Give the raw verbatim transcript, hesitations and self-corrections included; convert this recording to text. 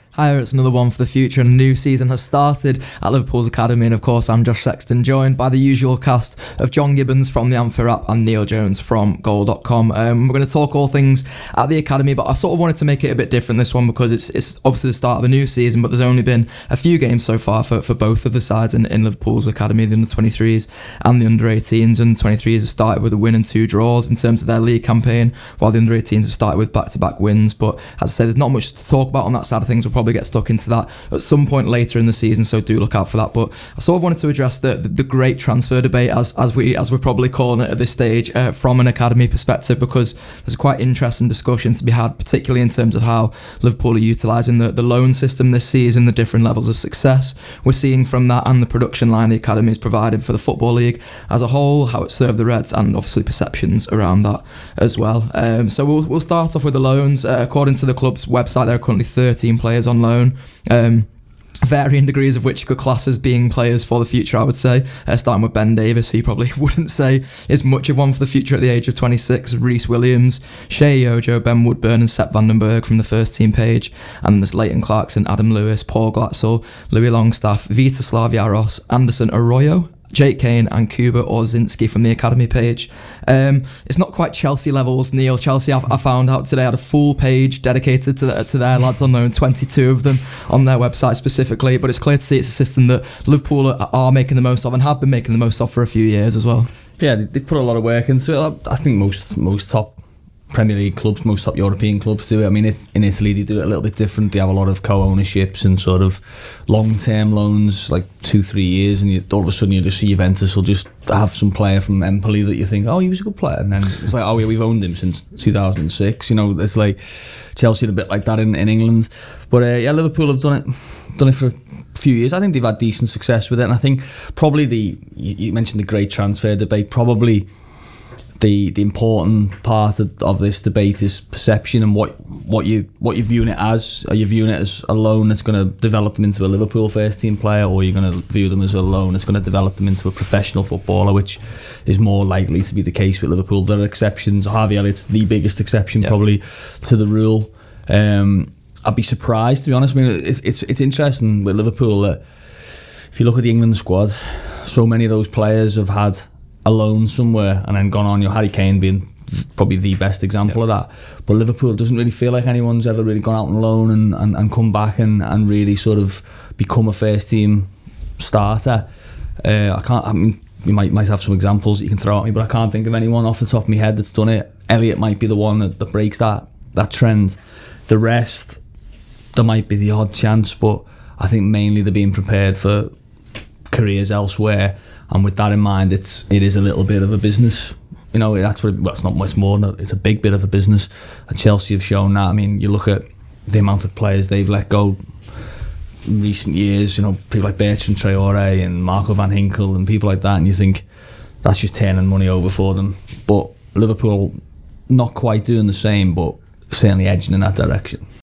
Hi, it's another one for the future, and a new season has started at Liverpool's Academy, and of course I'm Josh Sexton, joined by the usual cast of John Gibbons from the Amphi app and Neil Jones from goal dot com. Um, we're going to talk all things at the Academy, but I sort of wanted to make it a bit different this one because it's it's obviously the start of a new season, but there's only been a few games so far for, for both of the sides in, in Liverpool's Academy, the under twenty-threes and the under eighteens. Under twenty-threes have started with a win and two draws in terms of their league campaign, while the under eighteens have started with back-to-back wins. But as I said, there's not much to talk about on that side of things. We'll probably get stuck into that at some point later in the season, so do look out for that. But I sort of wanted to address the the, the great transfer debate, as as we as we're probably calling it at this stage, uh, from an academy perspective, because there's a quite interesting discussion to be had, particularly in terms of how Liverpool are utilising the, the loan system this season, the different levels of success we're seeing from that, and the production line the academy is providing for the Football League as a whole, how it served the Reds, and obviously perceptions around that as well. Um, so we'll we'll start off with the loans. Uh, according to the club's website, there are currently thirteen players on loan. Um, varying degrees of which you could class as being players for the future, I would say. Uh, starting with Ben Davies, who you probably wouldn't say is much of one for the future at the age of twenty-six. Reece Williams, Shea Yojo, Ben Woodburn and Sepp Vandenberg from the first team page. And there's Leighton Clarkson, Adam Lewis, Paul Glatzel, Louis Longstaff, Vitoslav Jaros, Anderson Arroyo, Jake Kane and Kuba Orzinski from the academy page. Um, it's not quite Chelsea levels, Neil. Chelsea, I, I found out today, had a full page dedicated to, the, to their lads on loan, twenty-two of them on their website specifically, but it's clear to see it's a system that Liverpool are, are making the most of and have been making the most of for a few years as well. Yeah, they've put a lot of work into it. I think most most top Premier League clubs, most top European clubs do it. I mean, it's, in Italy they do it a little bit different. They have a lot of co-ownerships and sort of long-term loans, like two, three years, and you, all of a sudden you just see Juventus will just have some player from Empoli that you think, oh, he was a good player, and then it's like, oh yeah, we've owned him since two thousand six. You know, it's like Chelsea are a bit like that in, in England. But uh, yeah, Liverpool have done it, done it for a few years. I think they've had decent success with it, and I think probably the you, you mentioned the great transfer debate. Probably the the important part of, of this debate is perception and what what you what you're viewing it as. Are you viewing it as a loan that's going to develop them into a Liverpool first team player, or are you going to view them as a loan that's going to develop them into a professional footballer, which is more likely to be the case with Liverpool? There are exceptions. Harvey Elliott's the biggest exception, yep, probably to the rule. Um, I'd be surprised, to be honest. I mean, it's it's it's interesting with Liverpool that if you look at the England squad, so many of those players have had a loan somewhere and then gone on. Your Harry Kane being probably the best example, yep, of that. But Liverpool doesn't really feel like anyone's ever really gone out on loan and, and, and come back and, and really sort of become a first team starter. Uh, I can't. I mean, you might might have some examples that you can throw at me, but I can't think of anyone off the top of my head that's done it. Elliott might be the one that, that breaks that that trend. The rest, there might be the odd chance, but I think mainly they're being prepared for careers elsewhere. And with that in mind, it's it is a little bit of a business. You know, that's what it, well, it's not much more. It's a big bit of a business. And Chelsea have shown that. I mean, you look at the amount of players they've let go in recent years. You know, people like Bertrand Traore and Marco van Ginkel and people like that, and you think that's just turning money over for them. But Liverpool not quite doing the same, but certainly edging in that direction.